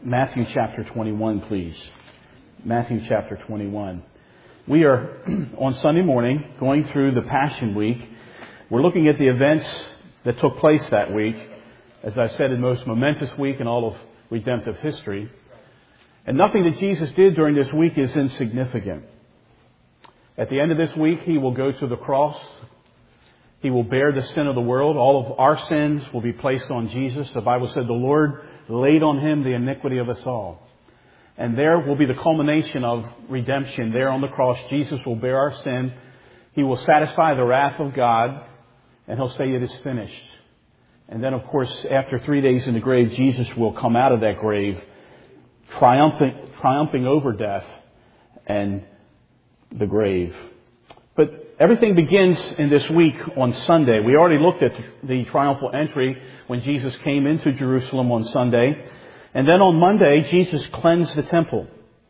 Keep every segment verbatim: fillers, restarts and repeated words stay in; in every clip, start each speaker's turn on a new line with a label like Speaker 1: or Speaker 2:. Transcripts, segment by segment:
Speaker 1: Matthew chapter twenty-one, please. Matthew chapter twenty-one. We are on Sunday morning going through the Passion Week. We're looking at the events that took place that week. As I said, the most momentous week in all of redemptive history. And nothing that Jesus did during this week is insignificant. At the end of this week, He will go to the cross. He will bear the sin of the world. All of our sins will be placed on Jesus. The Bible said the Lord laid on Him the iniquity of us all. And there will be the culmination of redemption. There on the cross, Jesus will bear our sin. He will satisfy the wrath of God. And He'll say it is finished. And then, of course, after three days in the grave, Jesus will come out of that grave triumphing, triumphing over death and the grave. But everything begins in this week on Sunday. We already looked at the triumphal entry when Jesus came into Jerusalem on Sunday. And then on Monday, Jesus cleansed the temple.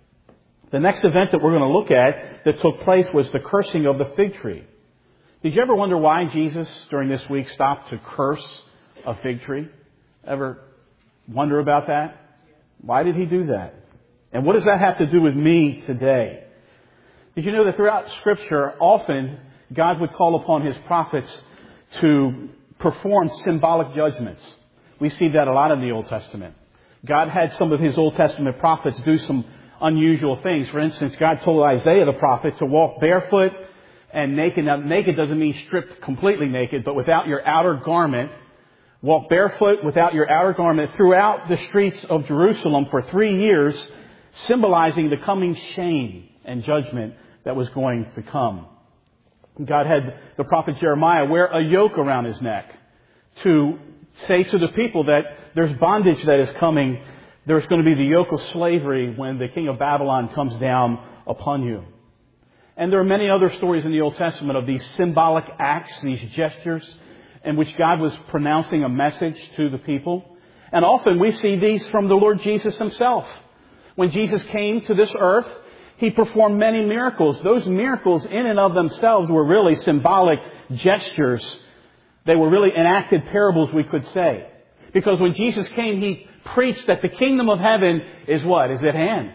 Speaker 1: The next event that we're going to look at that took place was the cursing of the fig tree. Did you ever wonder why Jesus during this week stopped to curse a fig tree? Ever wonder about that? Why did He do that? And what does that have to do with me today? Did you know that throughout Scripture, often God would call upon His prophets to perform symbolic judgments? We see that a lot in the Old Testament. God had some of His Old Testament prophets do some unusual things. For instance, God told Isaiah the prophet to walk barefoot and naked. Now, naked doesn't mean stripped completely naked, but without your outer garment. Walk barefoot without your outer garment throughout the streets of Jerusalem for three years, symbolizing the coming shame and judgment that was going to come. God had the prophet Jeremiah wear a yoke around his neck to say to the people that there's bondage that is coming. There's going to be the yoke of slavery when the king of Babylon comes down upon you. And there are many other stories in the Old Testament of these symbolic acts, these gestures, in which God was pronouncing a message to the people. And often we see these from the Lord Jesus Himself. When Jesus came to this earth, He performed many miracles. Those miracles in and of themselves were really symbolic gestures. They wwere really enacted parables, we could say. Because when Jesus came, He preached that the kingdom of heaven is what? Is at hand.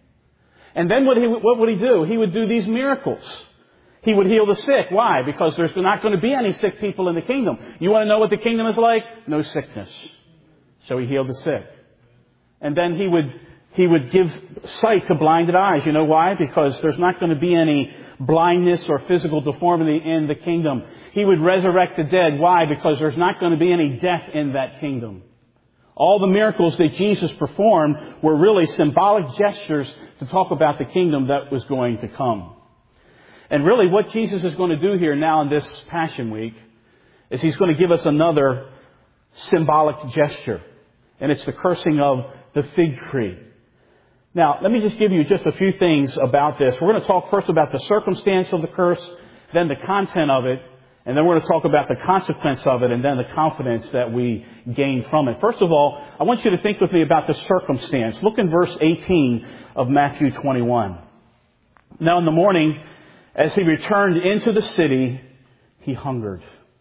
Speaker 1: And then what, he, what would He do? He would do these miracles. He would heal the sick. Why? Because there's not going to be any sick people in the kingdom. You want to know what the kingdom is like? No sickness. So He healed the sick. And then He would He would give sight to blinded eyes. You know why? Because there's not going to be any blindness or physical deformity in the kingdom. He would resurrect the dead. Why? Because there's not going to be any death in that kingdom. All the miracles that Jesus performed were really symbolic gestures to talk about the kingdom that was going to come. And really what Jesus is going to do here now in this Passion Week is He's going to give us another symbolic gesture. And it's the cursing of the fig tree. Now, let me just give you just a few things about this. We're going to talk first about the circumstance of the curse, then the content of it, and then we're going to talk about the consequence of it, and then the confidence that we gain from it. First of all, I want you to think with me about the circumstance. Look in verse eighteen of Matthew twenty-one. Now in the morning, as He returned into the city, He hungered.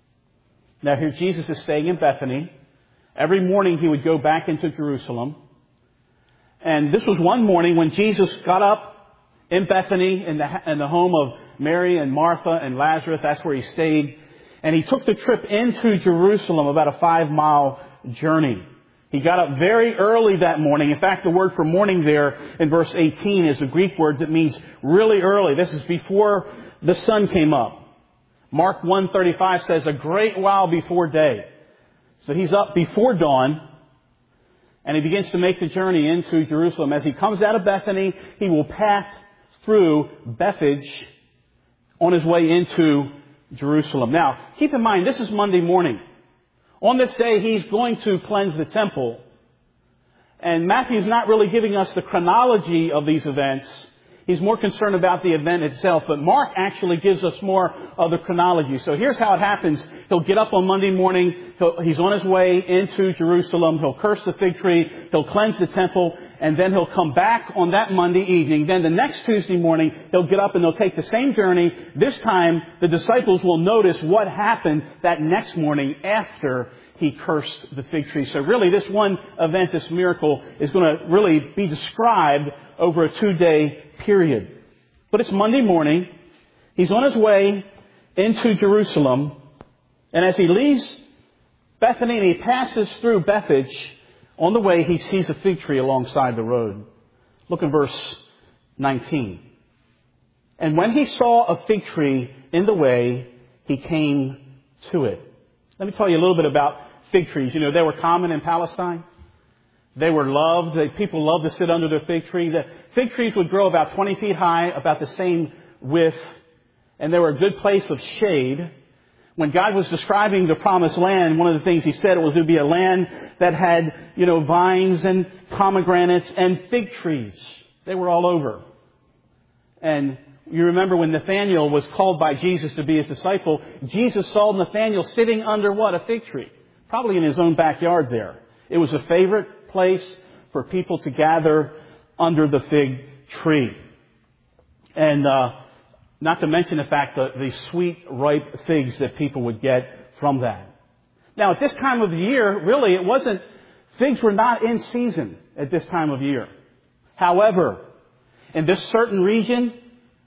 Speaker 1: Now here Jesus is staying in Bethany. Every morning He would go back into Jerusalem. And this was one morning when Jesus got up in Bethany in the, in the home of Mary and Martha and Lazarus. That's where He stayed. And He took the trip into Jerusalem, about a five mile journey. He got up very early that morning. In fact, the word for morning there in verse eighteen is a Greek word that means really early. This is before the sun came up. Mark one thirty-five says a great while before day. So He's up before dawn. And He begins to make the journey into Jerusalem. As He comes out of Bethany, He will pass through Bethphage on His way into Jerusalem. Now, keep in mind, this is Monday morning. On this day, He's going to cleanse the temple. And Matthew's not really giving us the chronology of these events. He's more concerned about the event itself. But Mark actually gives us more of the chronology. So here's how it happens. He'll get up on Monday morning. He'll, he's on his way into Jerusalem. He'll curse the fig tree. He'll cleanse the temple. And then he'll come back on that Monday evening. Then the next Tuesday morning, he'll get up and they'll take the same journey. This time, the disciples will notice what happened that next morning after he cursed the fig tree. So really this one event, this miracle, is going to really be described over a two-day period. But it's Monday morning. He's on his way into Jerusalem. And as he leaves Bethany and he passes through Bethphage, on the way he sees a fig tree alongside the road. Look in verse nineteen. And when he saw a fig tree in the way, he came to it. Let me tell you a little bit about fig trees. You know, they were common in Palestine. They were loved. They, people loved to sit under the fig tree. The fig trees would grow about twenty feet high, about the same width, and they were a good place of shade. When God was describing the promised land, one of the things he said was it would be a land that had, you know, vines and pomegranates and fig trees. They were all over. And you remember when Nathanael was called by Jesus to be his disciple, Jesus saw Nathanael sitting under what? A fig tree. Probably in his own backyard there. It was a favorite place for people to gather under the fig tree. And uh, not to mention the fact that the sweet, ripe figs that people would get from that. Now, at this time of the year, really, it wasn't, figs were not in season at this time of year. However, in this certain region,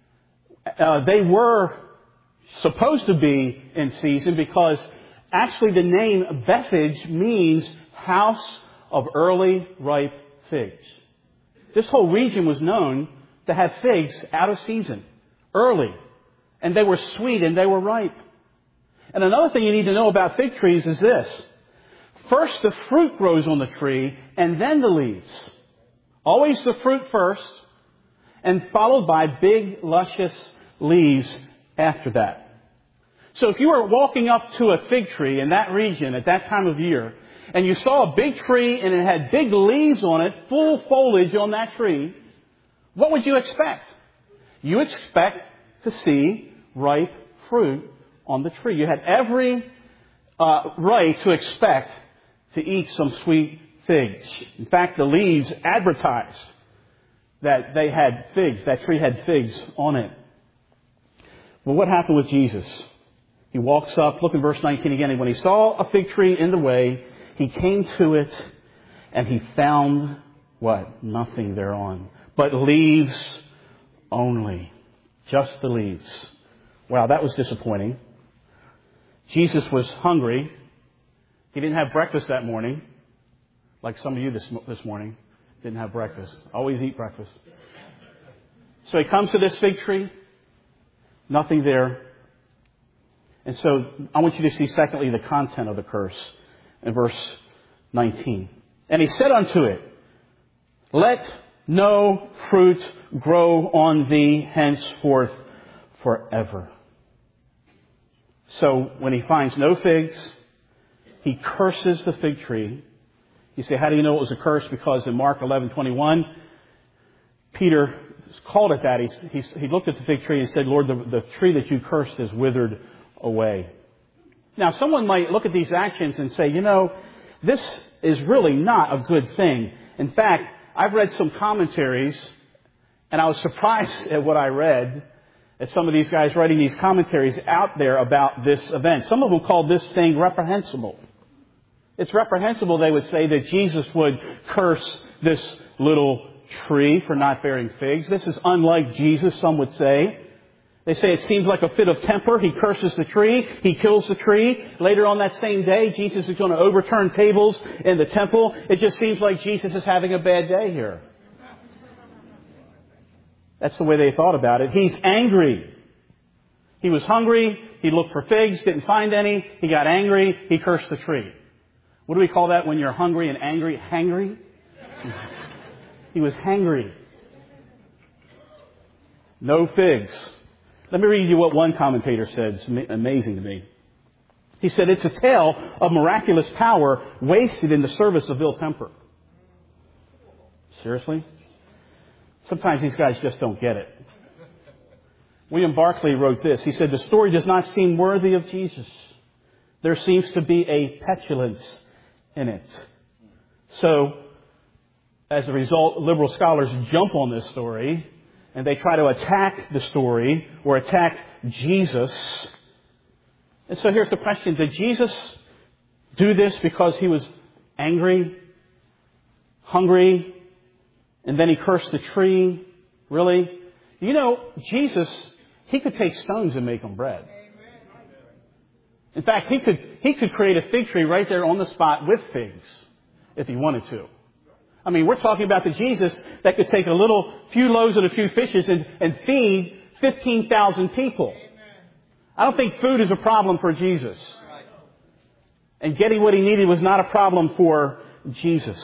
Speaker 1: uh, they were supposed to be in season because actually the name Bethphage means house of early ripe figs. This whole region was known to have figs out of season, early. And they were sweet and they were ripe. And another thing you need to know about fig trees is this. First, the fruit grows on the tree and then the leaves. Always the fruit first and followed by big, luscious leaves after that. So if you were walking up to a fig tree in that region at that time of year and you saw a big tree and it had big leaves on it, full foliage on that tree, what would you expect? You expect to see ripe fruit on the tree. You had every uh, right to expect to eat some sweet figs. In fact, the leaves advertised that they had figs, that tree had figs on it. Well, what happened with Jesus? He walks up, look in verse nineteen again, and when he saw a fig tree in the way, he came to it and he found what? Nothing thereon, but leaves only. Just the leaves. Wow, that was disappointing. Jesus was hungry. He didn't have breakfast that morning. Like some of you this, this morning didn't have breakfast. Always eat breakfast. So he comes to this fig tree. Nothing there. And so I want you to see secondly the content of the curse in verse nineteen. And he said unto it, let no fruit grow on thee henceforth forever. So when he finds no figs, he curses the fig tree. You say, how do you know it was a curse? Because in Mark eleven twenty-one, Peter called it that. He, he, he looked at the fig tree and said, Lord, the, the tree that you cursed is withered away. Now, someone might look at these actions and say, you know, this is really not a good thing. In fact, I've read some commentaries, and I was surprised at what I read, at some of these guys writing these commentaries out there about this event. Some of them called this thing reprehensible. It's reprehensible, they would say, that Jesus would curse this little tree for not bearing figs. This is unlike Jesus, some would say. They say it seems like a fit of temper. He curses the tree. He kills the tree. Later on that same day, Jesus is going to overturn tables in the temple. It just seems like Jesus is having a bad day here. That's the way they thought about it. He's angry. He was hungry. He looked for figs, didn't find any. He got angry. He cursed the tree. What do we call that when you're hungry and angry? Hangry? He was hangry. No figs. Let me read you what one commentator said. It's amazing to me. He said, it's a tale of miraculous power wasted in the service of ill temper. Seriously? Sometimes these guys just don't get it. William Barclay wrote this. He said, the story does not seem worthy of Jesus. There seems to be a petulance in it. So, as a result, liberal scholars jump on this story and they try to attack the story or attack Jesus. And so here's the question. Did Jesus do this because he was angry, hungry, and then he cursed the tree? Really? You know, Jesus, he could take stones and make them bread. In fact, he could, he could create a fig tree right there on the spot with figs if he wanted to. I mean, we're talking about the Jesus that could take a little few loaves and a few fishes and, and feed fifteen thousand people. I don't think food is a problem for Jesus. And getting what he needed was not a problem for Jesus.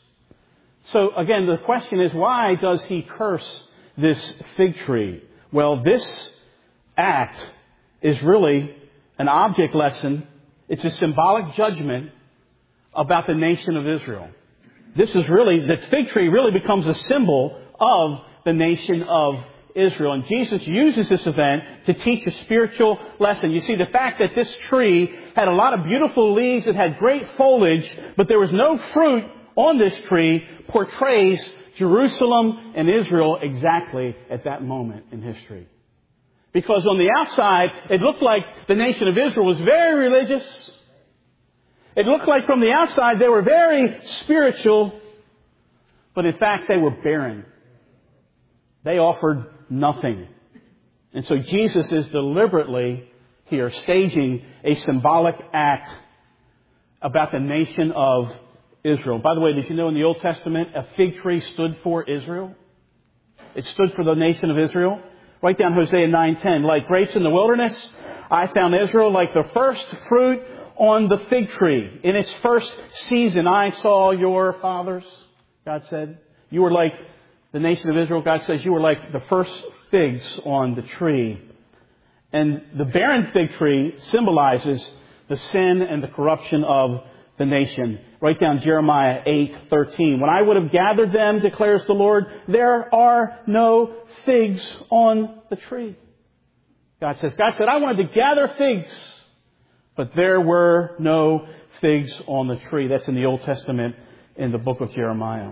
Speaker 1: So again, the question is, why does he curse this fig tree? Well, this act is really an object lesson. It's a symbolic judgment about the nation of Israel. This is really, the fig tree really becomes a symbol of the nation of Israel. And Jesus uses this event to teach a spiritual lesson. You see, the fact that this tree had a lot of beautiful leaves, it had great foliage, but there was no fruit on this tree, portrays Jerusalem and Israel exactly at that moment in history. Because on the outside, it looked like the nation of Israel was very religious. It looked like from the outside they were very spiritual, but in fact they were barren. They offered nothing. And so Jesus is deliberately here staging a symbolic act about the nation of Israel. By the way, did you know in the Old Testament a fig tree stood for Israel? It stood for the nation of Israel. Write down Hosea nine ten. Like grapes in the wilderness, I found Israel like the first fruit on the fig tree. In its first season, I saw your fathers, God said. You were like the nation of Israel. God says you were like the first figs on the tree. And the barren fig tree symbolizes the sin and the corruption of the nation. Write down Jeremiah eight thirteen. When I would have gathered them, declares the Lord, there are no figs on the tree. God says, God said, I wanted to gather figs, but there were no figs on the tree. That's in the Old Testament in the book of Jeremiah.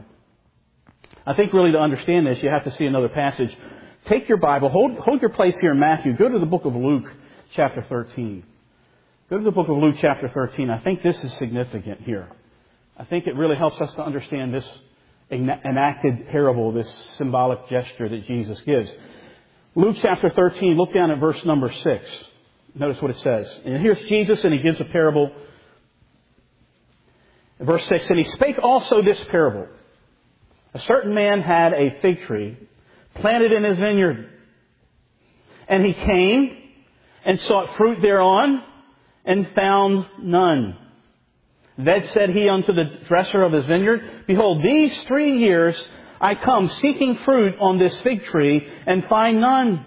Speaker 1: I think really to understand this, you have to see another passage. Take your Bible, hold, hold your place here in Matthew. Go to the book of Luke, chapter thirteen. Go to the book of Luke, chapter thirteen. I think this is significant here. I think it really helps us to understand this enacted parable, this symbolic gesture that Jesus gives. Luke, chapter thirteen, look down at verse number six. Notice what it says. And here's Jesus, and he gives a parable. Verse six, and he spake also this parable. A certain man had a fig tree planted in his vineyard. And he came and sought fruit thereon, and found none. Then said he unto the dresser of his vineyard, behold, these three years I come seeking fruit on this fig tree, and find none.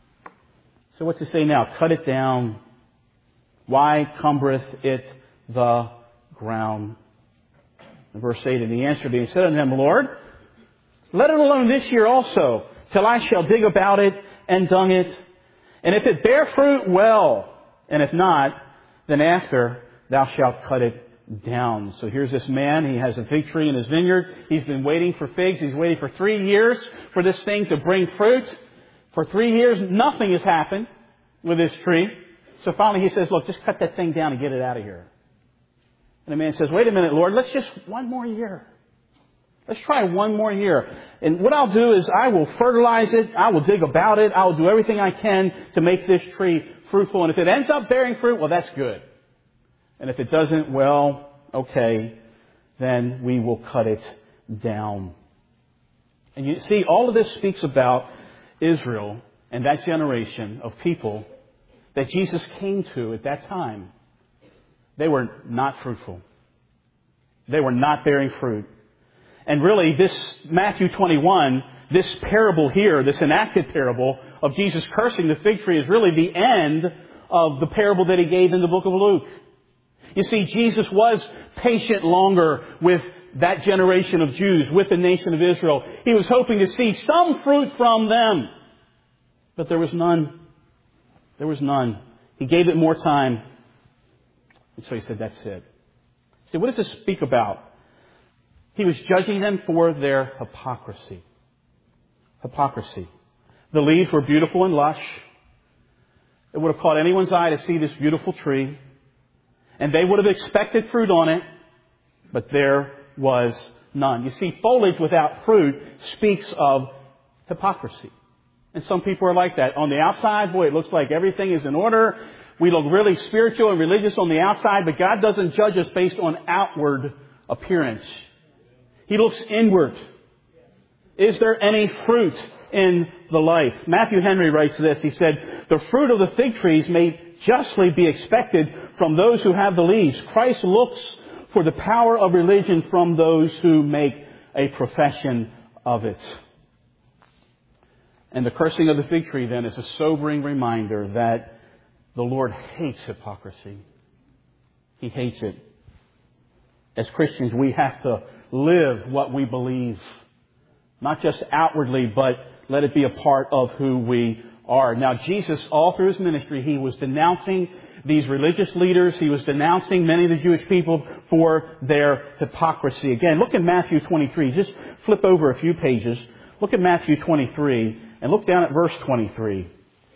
Speaker 1: So what's it say now? Cut it down. Why cumbereth it the ground? In verse eight, and he answered me and said unto him, Lord, let it alone this year also, till I shall dig about it and dung it. And if it bear fruit, well. And if not, then after thou shalt cut it down. So here's this man. He has a fig tree in his vineyard. He's been waiting for figs. He's waiting for three years for this thing to bring fruit. For three years, nothing has happened with this tree. So finally he says, look, just cut that thing down and get it out of here. And the man says, wait a minute, Lord, let's just one more year. Let's try one more year. And what I'll do is I will fertilize it. I will dig about it. I will do everything I can to make this tree fruitful. And if it ends up bearing fruit, well, that's good. And if it doesn't, well, okay, then we will cut it down. And you see, all of this speaks about Israel and that generation of people that Jesus came to at that time. They were not fruitful. They were not bearing fruit. And really, this Matthew twenty-one, this parable here, this enacted parable of Jesus cursing the fig tree is really the end of the parable that he gave in the book of Luke. You see, Jesus was patient longer with that generation of Jews, with the nation of Israel. He was hoping to see some fruit from them. But there was none. There was none. He gave it more time. And so he said, that's it. See, what does this speak about? He was judging them for their hypocrisy. Hypocrisy. The leaves were beautiful and lush. It would have caught anyone's eye to see this beautiful tree. And they would have expected fruit on it, but there was none. You see, foliage without fruit speaks of hypocrisy. And some people are like that. On the outside, boy, it looks like everything is in order. We look really spiritual and religious on the outside, but God doesn't judge us based on outward appearance. He looks inward. Is there any fruit in the life? Matthew Henry writes this. He said, the fruit of the fig trees may justly be expected from those who have the leaves. Christ looks for the power of religion from those who make a profession of it. And the cursing of the fig tree then is a sobering reminder that the Lord hates hypocrisy. He hates it. As Christians, we have to live what we believe. Not just outwardly, but let it be a part of who we are. Now, Jesus, all through His ministry, He was denouncing these religious leaders. He was denouncing many of the Jewish people for their hypocrisy. Again, look at Matthew twenty-three. Just flip over a few pages. Look at Matthew twenty-three and look down at verse twenty-three.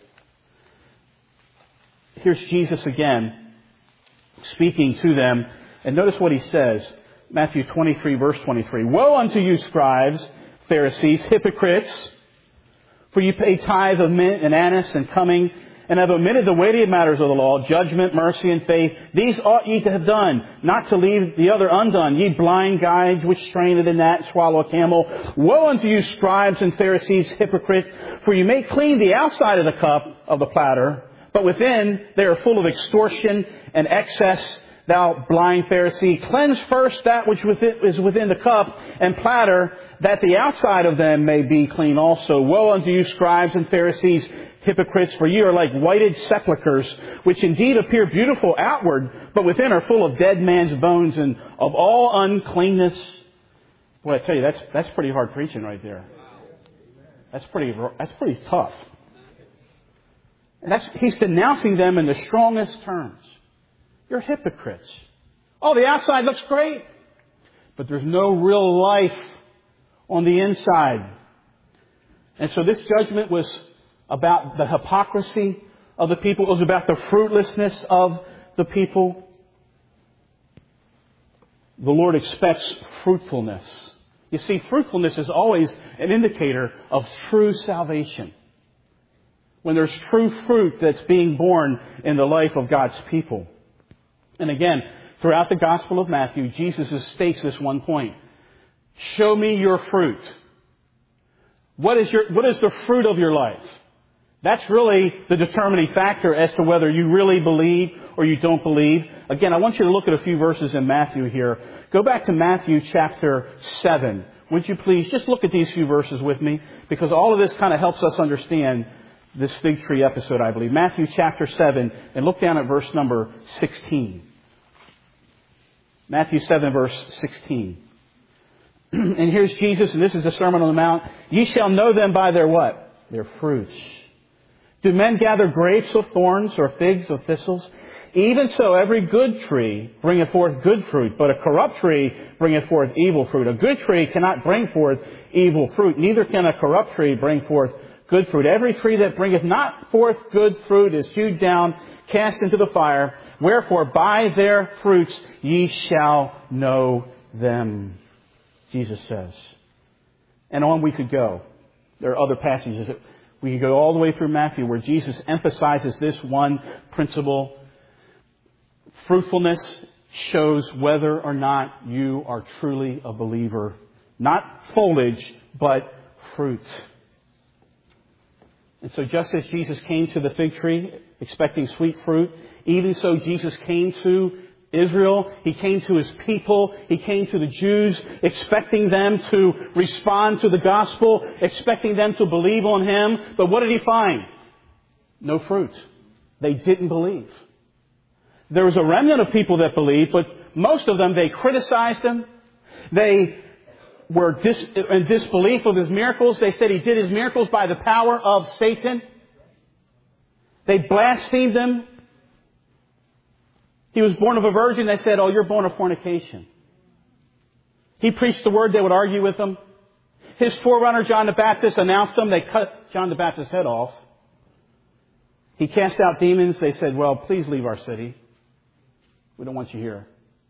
Speaker 1: Here's Jesus again speaking to them. And notice what He says. Matthew twenty-three, verse twenty-three. Woe unto you, scribes, Pharisees, hypocrites! For you pay tithe of mint and anise and cumming, and have omitted the weightier matters of the law, judgment, mercy, and faith. These ought ye to have done, not to leave the other undone. Ye blind guides, which strain at a gnat and swallow a camel. Woe unto you, scribes and Pharisees, hypocrites! For you make clean the outside of the cup of the platter, but within they are full of extortion and excess. Thou blind Pharisee, cleanse first that which is within the cup and platter, that the outside of them may be clean also. Woe unto you, scribes and Pharisees, hypocrites, for you are like whited sepulchres, which indeed appear beautiful outward, but within are full of dead man's bones and of all uncleanness. Boy, I tell you, that's that's pretty hard preaching right there. That's pretty that's pretty tough. And that's he's denouncing them in the strongest terms. You're hypocrites. Oh, the outside looks great, but there's no real life on the inside. And so this judgment was about the hypocrisy of the people. It was about the fruitlessness of the people. The Lord expects fruitfulness. You see, fruitfulness is always an indicator of true salvation. When there's true fruit that's being born in the life of God's people. And again, throughout the Gospel of Matthew, Jesus states this one point. Show me your fruit. What is your, what is the fruit of your life? That's really the determining factor as to whether you really believe or you don't believe. Again, I want you to look at a few verses in Matthew here. Go back to Matthew chapter seven. Would you please just look at these few verses with me? Because all of this kind of helps us understand this fig tree episode, I believe. Matthew chapter seven, and look down at verse number sixteen. Matthew seven, verse sixteen. And here's Jesus, and this is the Sermon on the Mount. Ye shall know them by their what? Their fruits. Do men gather grapes of thorns or figs of thistles? Even so, every good tree bringeth forth good fruit, but a corrupt tree bringeth forth evil fruit. A good tree cannot bring forth evil fruit, neither can a corrupt tree bring forth good fruit. Every tree that bringeth not forth good fruit is hewed down, cast into the fire. Wherefore, by their fruits ye shall know them, Jesus says. And on we could go. There are other passages that we could go all the way through Matthew where Jesus emphasizes this one principle. Fruitfulness shows whether or not you are truly a believer. Not foliage, but fruit. And so just as Jesus came to the fig tree expecting sweet fruit, even so Jesus came to Israel. He came to His people. He came to the Jews, expecting them to respond to the gospel, expecting them to believe on Him. But what did He find? No fruit. They didn't believe. There was a remnant of people that believed, but most of them, they criticized Him. They were dis- in disbelief of His miracles. They said He did His miracles by the power of Satan. They blasphemed Him. He was born of a virgin. They said, oh, you're born of fornication. He preached the word. They would argue with Him. His forerunner, John the Baptist, announced Him. They cut John the Baptist's head off. He cast out demons. They said, well, please leave our city. We don't want you here.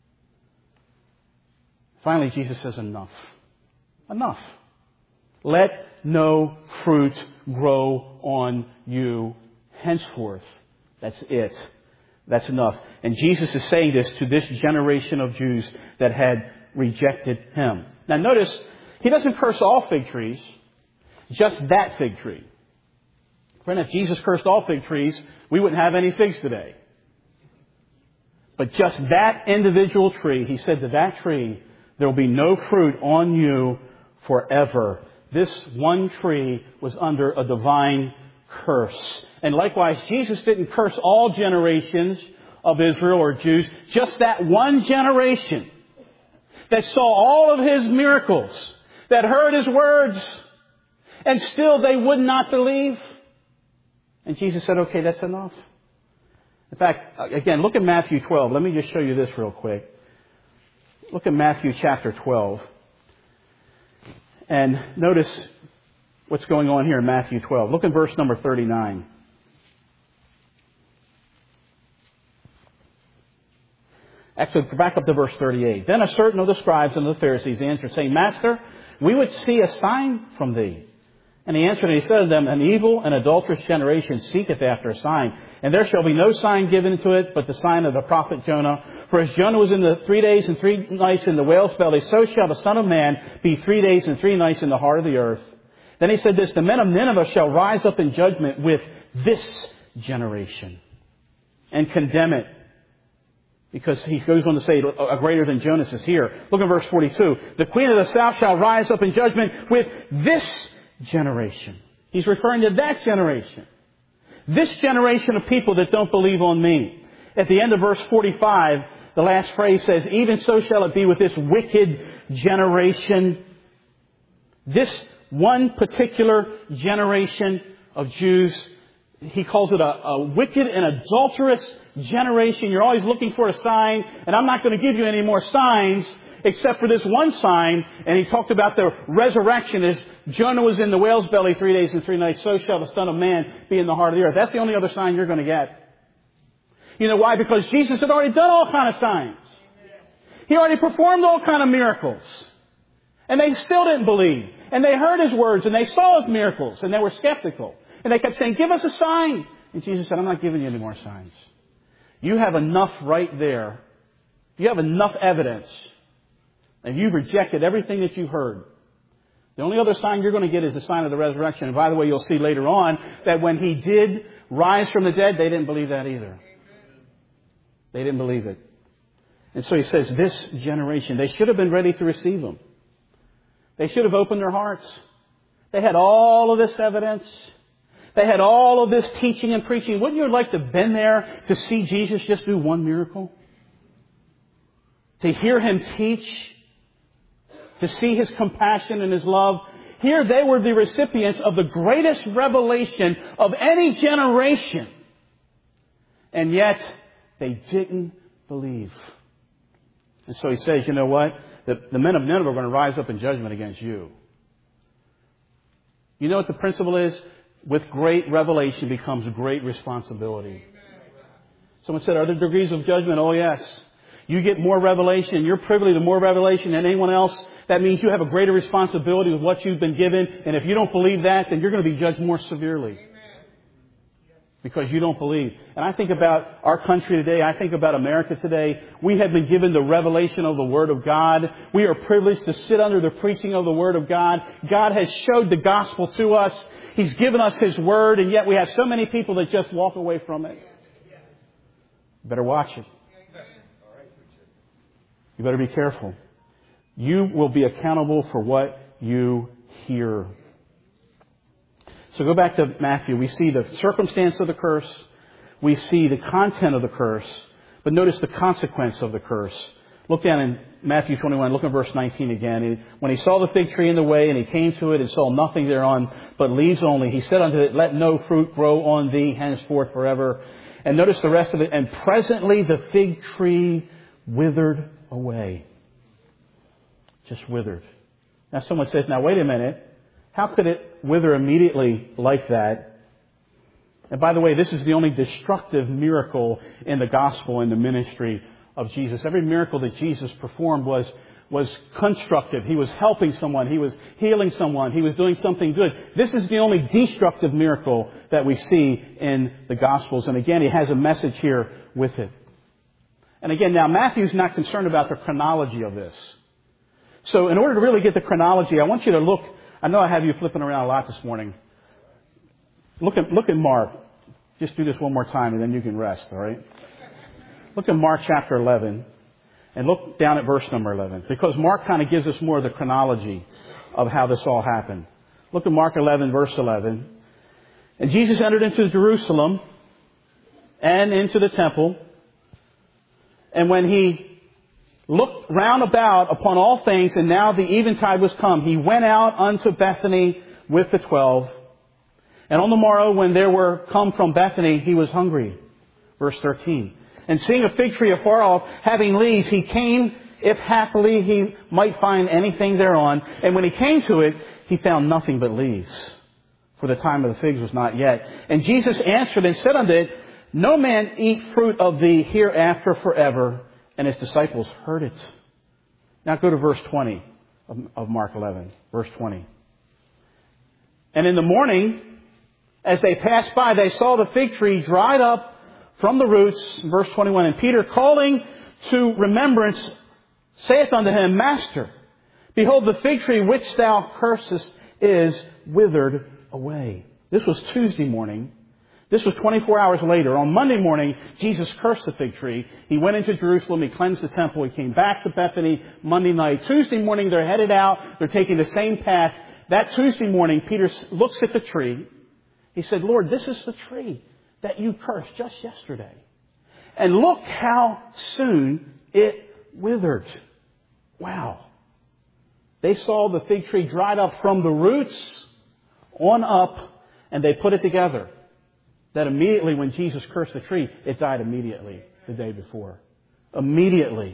Speaker 1: Finally, Jesus says, enough. Enough. Let no fruit grow on you henceforth. That's it. That's enough. And Jesus is saying this to this generation of Jews that had rejected Him. Now notice, He doesn't curse all fig trees, just that fig tree. Friend, if Jesus cursed all fig trees, we wouldn't have any figs today. But just that individual tree, He said to that tree, there will be no fruit on you forever. This one tree was under a divine curse. And likewise, Jesus didn't curse all generations of Israel or Jews. Just that one generation that saw all of His miracles, that heard His words, and still they would not believe. And Jesus said, okay, that's enough. In fact, again, look at Matthew twelve. Let me just show you this real quick. Look at Matthew chapter twelve. And notice what's going on here in Matthew twelve. Look at verse number thirty-nine. Actually, back up to verse thirty-eight. Then a certain of the scribes and the Pharisees answered, saying, Master, we would see a sign from thee. And he answered and he said to them, an evil and adulterous generation seeketh after a sign, and there shall be no sign given to it but the sign of the prophet Jonah. For as Jonah was in the three days and three nights in the whale's belly, so shall the Son of Man be three days and three nights in the heart of the earth. Then he said this, the men of Nineveh shall rise up in judgment with this generation and condemn it. Because he goes on to say, a greater than Jonas is here. Look at verse forty-two. The queen of the south shall rise up in judgment with this generation. He's referring to that generation. This generation of people that don't believe on me. At the end of verse forty-five, the last phrase says, even so shall it be with this wicked generation. This one particular generation of Jews, he calls it a, a wicked and adulterous generation. You're always looking for a sign, and I'm not going to give you any more signs except for this one sign. And he talked about the resurrection as Jonah was in the whale's belly three days and three nights, so shall the Son of Man be in the heart of the earth. That's the only other sign you're going to get. You know why? Because Jesus had already done all kind of signs. He already performed all kind of miracles. And they still didn't believe. And they heard His words and they saw His miracles and they were skeptical. And they kept saying, give us a sign. And Jesus said, I'm not giving you any more signs. You have enough right there. You have enough evidence. And you've rejected everything that you've heard. The only other sign you're going to get is the sign of the resurrection. And by the way, you'll see later on that when He did rise from the dead, they didn't believe that either. They didn't believe it. And so He says, this generation, they should have been ready to receive Him. They should have opened their hearts. They had all of this evidence. They had all of this teaching and preaching. Wouldn't you like to have been there to see Jesus just do one miracle? To hear Him teach? To see His compassion and His love? Here they were the recipients of the greatest revelation of any generation. And yet, they didn't believe. And so He says, you know what? The, the men of Nineveh are going to rise up in judgment against you. You know what the principle is? With great revelation becomes great responsibility. Someone said, are there degrees of judgment? Oh, yes. You get more revelation. You're privy to more revelation than anyone else. That means you have a greater responsibility with what you've been given. And if you don't believe that, then you're going to be judged more severely. Because you don't believe. And I think about our country today. I think about America today. We have been given the revelation of the Word of God. We are privileged to sit under the preaching of the Word of God. God has showed the gospel to us. He's given us His Word. And yet we have so many people that just walk away from it. Better watch it. You better be careful. You will be accountable for what you hear. So go back to Matthew. We see the circumstance of the curse. We see the content of the curse. But notice the consequence of the curse. Look down in Matthew twenty-one. Look at verse nineteen again. When He saw the fig tree in the way, and He came to it and saw nothing thereon, but leaves only, He said unto it, let no fruit grow on thee henceforth forever. And notice the rest of it. And presently the fig tree withered away. Just withered. Now someone says, now wait a minute. How could it wither immediately like that? And by the way, this is the only destructive miracle in the gospel, in the ministry of Jesus. Every miracle that Jesus performed was was constructive. He was helping someone. He was healing someone. He was doing something good. This is the only destructive miracle that we see in the Gospels. And again, he has a message here with it. And again, now Matthew's not concerned about the chronology of this. So in order to really get the chronology, I want you to look. I know I have you flipping around a lot this morning. Look at, look at Mark. Just do this one more time and then you can rest, all right? Look at Mark chapter eleven. And look down at verse number eleven, because Mark kind of gives us more of the chronology of how this all happened. Look at Mark eleven, verse eleven. And Jesus entered into Jerusalem and into the temple. And when he looked round about upon all things, and now the eventide was come, he went out unto Bethany with the twelve. And on the morrow, when they were come from Bethany, he was hungry. Verse thirteen. And seeing a fig tree afar off, having leaves, he came, if happily he might find anything thereon. And when he came to it, he found nothing but leaves, for the time of the figs was not yet. And Jesus answered and said unto it, No man eat fruit of thee hereafter forever. And his disciples heard it. Now go to verse twenty of Mark eleven. Verse twenty. And in the morning, as they passed by, they saw the fig tree dried up from the roots. Verse twenty-one. And Peter, calling to remembrance, saith unto him, Master, behold, the fig tree which thou cursest is withered away. This was Tuesday morning. This was twenty-four hours later. On Monday morning, Jesus cursed the fig tree. He went into Jerusalem. He cleansed the temple. He came back to Bethany Monday night. Tuesday morning, they're headed out. They're taking the same path. That Tuesday morning, Peter looks at the tree. He said, Lord, this is the tree that you cursed just yesterday. And look how soon it withered. Wow. They saw the fig tree dried up from the roots on up, and they put it together. That immediately when Jesus cursed the tree, it died immediately the day before. Immediately.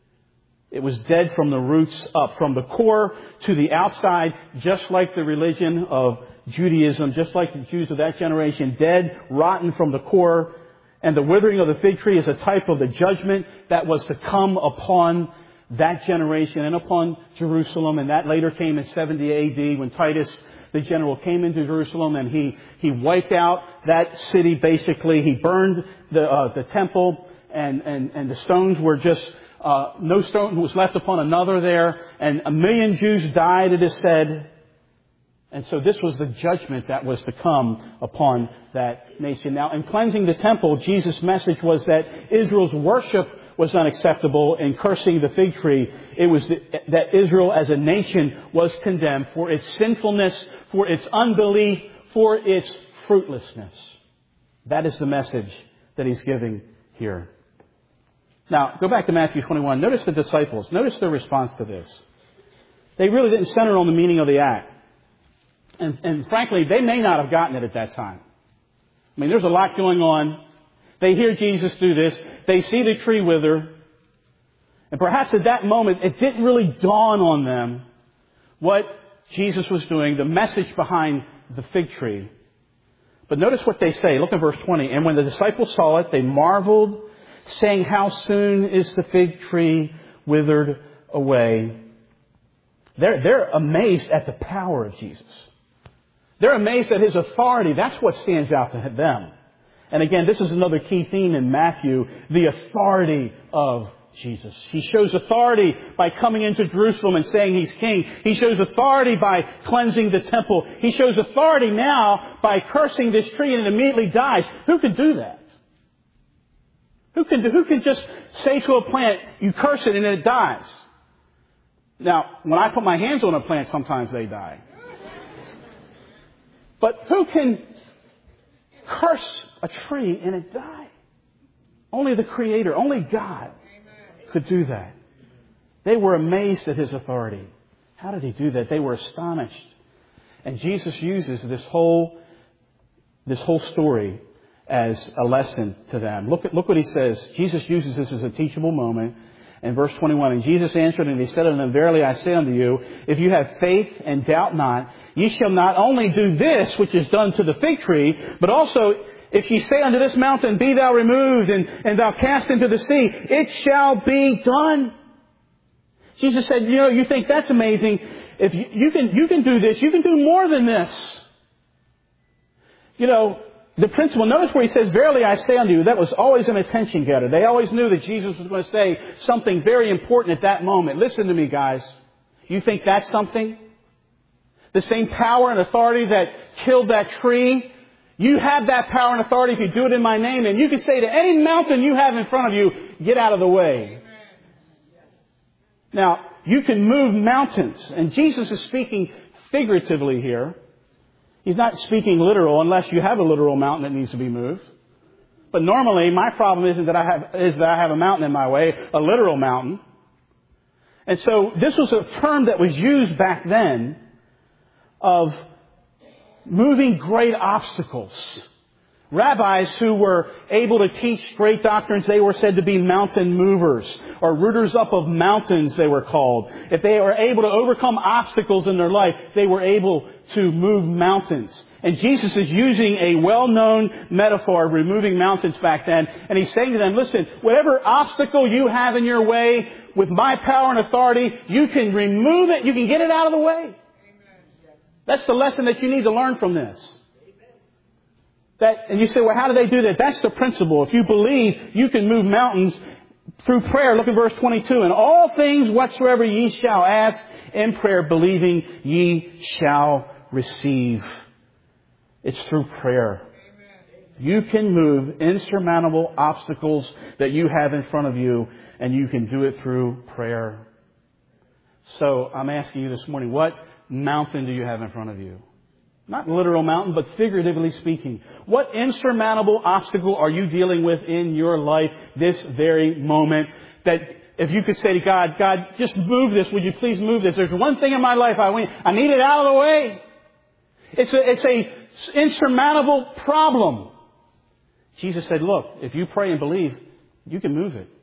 Speaker 1: It was dead from the roots up, from the core to the outside, just like the religion of Judaism, just like the Jews of that generation, dead, rotten from the core. And the withering of the fig tree is a type of the judgment that was to come upon that generation and upon Jerusalem. And that later came in seventy A D when Titus, the general, came into Jerusalem and he, he wiped out that city basically. He burned the, uh, the temple and, and, and the stones were just, uh, no stone was left upon another there. And a million Jews died, it is said. And so this was the judgment that was to come upon that nation. Now, in cleansing the temple, Jesus' message was that Israel's worship was unacceptable. In cursing the fig tree, it was the, that Israel as a nation was condemned for its sinfulness, for its unbelief, for its fruitlessness. That is the message that he's giving here. Now, go back to Matthew twenty-one. Notice the disciples. Notice their response to this. They really didn't center on the meaning of the act. And, and frankly, they may not have gotten it at that time. I mean, there's a lot going on. They hear Jesus do this. They see the tree wither. And perhaps at that moment, it didn't really dawn on them what Jesus was doing, the message behind the fig tree. But notice what they say. Look at verse twenty. And when the disciples saw it, they marveled, saying, How soon is the fig tree withered away? They're, they're amazed at the power of Jesus. They're amazed at his authority. That's what stands out to them. And again, this is another key theme in Matthew, the authority of Jesus. He shows authority by coming into Jerusalem and saying he's king. He shows authority by cleansing the temple. He shows authority now by cursing this tree and it immediately dies. Who could do that? Who can, who can just say to a plant, you curse it and it dies? Now, when I put my hands on a plant, sometimes they die. But who can curse a tree and it die? Only the Creator, only God could do that. They were amazed at his authority. How did he do that? They were astonished. And Jesus uses this whole, this whole story as a lesson to them. Look at, look what he says. Jesus uses this as a teachable moment. In verse twenty-one, and Jesus answered and he said unto them, Verily I say unto you, if you have faith and doubt not, ye shall not only do this which is done to the fig tree, but also If ye say unto this mountain, be thou removed, and, and thou cast into the sea, it shall be done. Jesus said, you know, you think that's amazing. If you, you can, you can do this, you can do more than this. You know, the principle, notice where he says, verily I say unto you, that was always an attention getter. They always knew that Jesus was going to say something very important at that moment. Listen to me, guys. You think that's something? The same power and authority that killed that tree, you have that power and authority if you do it in my name. And you can say to any mountain you have in front of you, get out of the way. Now, you can move mountains. And Jesus is speaking figuratively here. He's not speaking literal unless you have a literal mountain that needs to be moved. But normally, my problem isn't that I have, is that I have a mountain in my way, a literal mountain. And so this was a term that was used back then of moving great obstacles. Rabbis who were able to teach great doctrines, they were said to be mountain movers, or rooters up of mountains, they were called. If they were able to overcome obstacles in their life, they were able to move mountains. And Jesus is using a well-known metaphor of removing mountains back then. And He's saying to them, listen, whatever obstacle you have in your way, with my power and authority, you can remove it, you can get it out of the way. That's the lesson that you need to learn from this. That, and you say, well, how do they do that? That's the principle. If you believe, you can move mountains through prayer. Look at verse twenty-two. And all things whatsoever ye shall ask in prayer, believing ye shall receive. It's through prayer. You can move insurmountable obstacles that you have in front of you, and you can do it through prayer. So I'm asking you this morning, what mountain do you have in front of you? Not literal mountain, but figuratively speaking. What insurmountable obstacle are you dealing with in your life this very moment? That if you could say to God, God, just move this. Would you please move this? There's one thing in my life I want. I need it out of the way. It's a, it's a insurmountable problem. Jesus said, look, if you pray and believe, you can move it.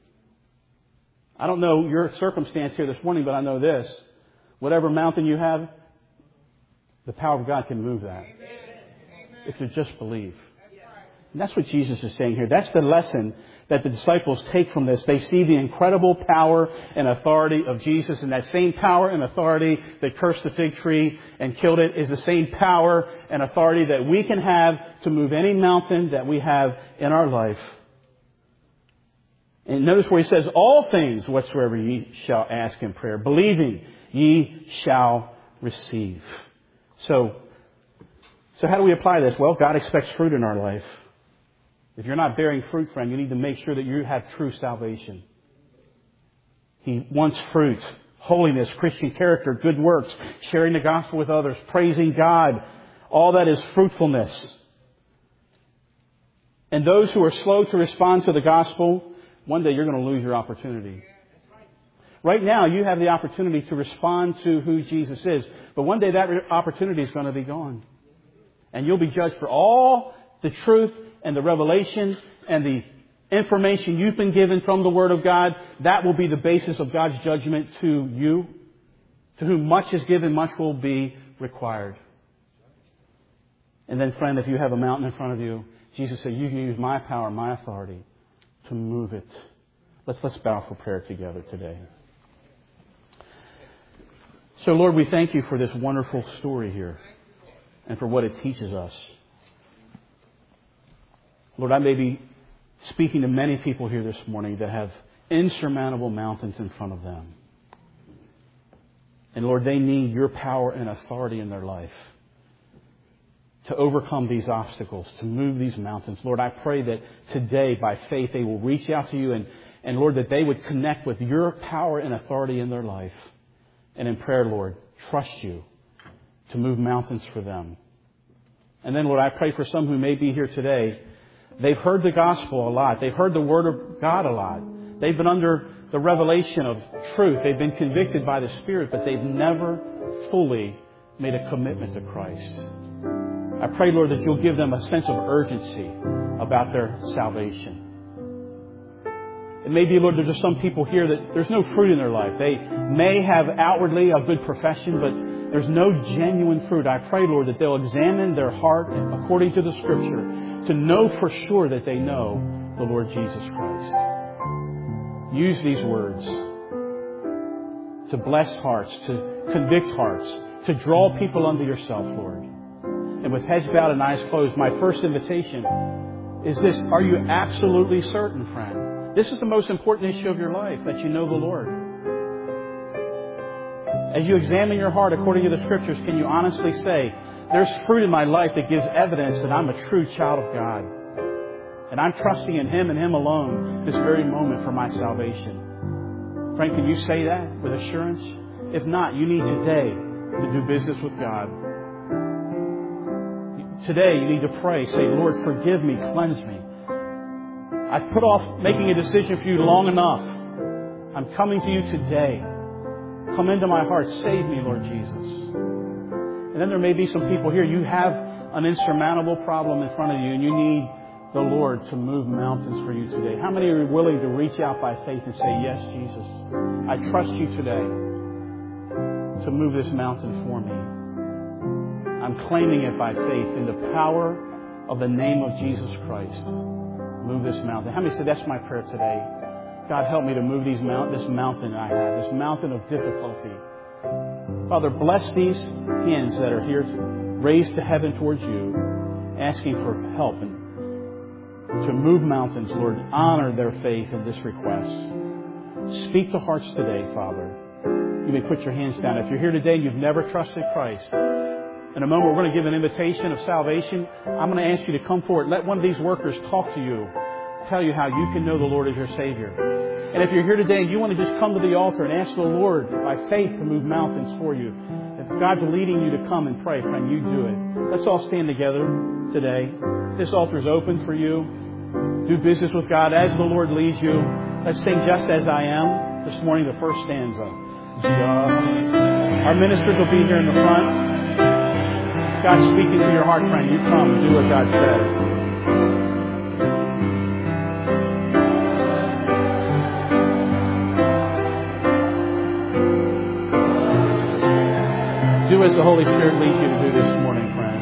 Speaker 1: I don't know your circumstance here this morning, but I know this. Whatever mountain you have, the power of God can move that. If you just believe. And that's what Jesus is saying here. That's the lesson that the disciples take from this. They see the incredible power and authority of Jesus. And that same power and authority that cursed the fig tree and killed it is the same power and authority that we can have to move any mountain that we have in our life. And notice where he says, all things whatsoever ye shall ask in prayer, believing ye shall receive. So, so how do we apply this? Well, God expects fruit in our life. If you're not bearing fruit, friend, you need to make sure that you have true salvation. He wants fruit, holiness, Christian character, good works, sharing the gospel with others, praising God. All that is fruitfulness. And those who are slow to respond to the gospel, one day you're going to lose your opportunity. Right now, you have the opportunity to respond to who Jesus is. But one day that opportunity is going to be gone. And you'll be judged for all the truth and the revelation and the information you've been given from the Word of God. That will be the basis of God's judgment to you. To whom much is given, much will be required. And then, friend, if you have a mountain in front of you, Jesus said, you can use my power, my authority to move it. Let's, let's bow for prayer together today. So, Lord, we thank you for this wonderful story here and for what it teaches us. Lord, I may be speaking to many people here this morning that have insurmountable mountains in front of them. And, Lord, they need your power and authority in their life to overcome these obstacles, to move these mountains. Lord, I pray that today, by faith, they will reach out to you and, and Lord, that they would connect with your power and authority in their life. And in prayer, Lord, trust you to move mountains for them. And then, Lord, I pray for some who may be here today. They've heard the gospel a lot. They've heard the Word of God a lot. They've been under the revelation of truth. They've been convicted by the Spirit, but they've never fully made a commitment to Christ. I pray, Lord, that you'll give them a sense of urgency about their salvation. It may be, Lord, there's just some people here that there's no fruit in their life. They may have outwardly a good profession, but there's no genuine fruit. I pray, Lord, that they'll examine their heart according to the Scripture to know for sure that they know the Lord Jesus Christ. Use these words to bless hearts, to convict hearts, to draw people unto yourself, Lord. And with heads bowed and eyes closed, my first invitation is this. Are you absolutely certain, friend? This is the most important issue of your life, that you know the Lord. As you examine your heart according to the Scriptures, can you honestly say, there's fruit in my life that gives evidence that I'm a true child of God. And I'm trusting in Him and Him alone this very moment for my salvation. Friend, can you say that with assurance? If not, you need today to do business with God. Today you need to pray. Say, Lord, forgive me, cleanse me. I've put off making a decision for you long enough. I'm coming to you today. Come into my heart. Save me, Lord Jesus. And then there may be some people here. You have an insurmountable problem in front of you and you need the Lord to move mountains for you today. How many are willing to reach out by faith and say, yes, Jesus, I trust you today to move this mountain for me. I'm claiming it by faith in the power of the name of Jesus Christ. Move this mountain. How many say, that's my prayer today? God, help me to move these mount- this mountain I have, this mountain of difficulty. Father, bless these hands that are here raised to heaven towards you, asking for help and to move mountains, Lord. Honor their faith in this request. Speak to hearts today, Father. You may put your hands down. If you're here today and you've never trusted Christ, in a moment we're going to give an invitation of salvation. I'm going to ask you to come forward. Let one of these workers talk to you, tell you how you can know the Lord as your Savior. And if you're here today and you want to just come to the altar and ask the Lord by faith to move mountains for you, if God's leading you to come and pray, friend, you do it. Let's all stand together today. This altar is open for you. Do business with God as the Lord leads you. Let's sing Just As I Am this morning, the first stanza. Our ministers will be here in the front. God's speaking to your heart, friend. You come and do what God says. Do as the Holy Spirit leads you to do this morning, friend.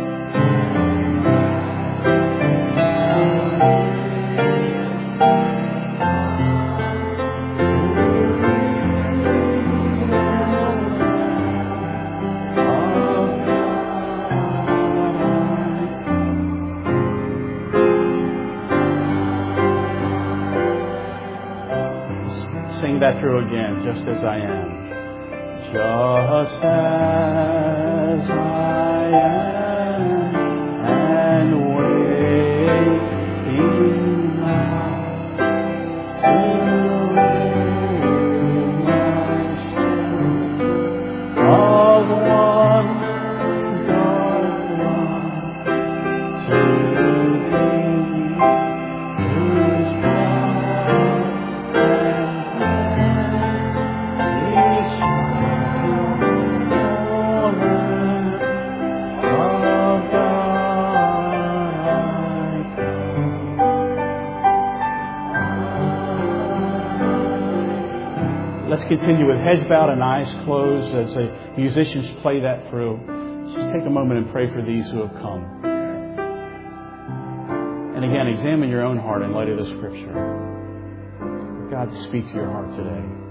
Speaker 1: Sing that through again, just as I am. Just as I am, and waiting now to bring my strength of one dark one to thee, whose power Let's continue with heads bowed and eyes closed as the musicians play that through. Just take a moment and pray for these who have come. And again, examine your own heart in light of the Scripture. For God to speak to your heart today.